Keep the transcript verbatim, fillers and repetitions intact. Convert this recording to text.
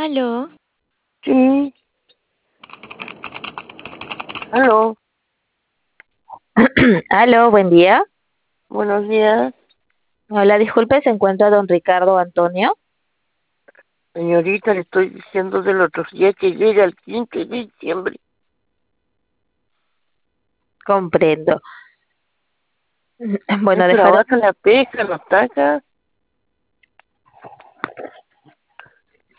Aló, Sí, aló, aló, buen día. buenos días. Hola, disculpe, ¿se encuentra don Ricardo Antonio? Señorita, le estoy diciendo del otro día que llega el quince de diciembre. Comprendo. Me Bueno, dejar, trabaja la pesca, no está acá.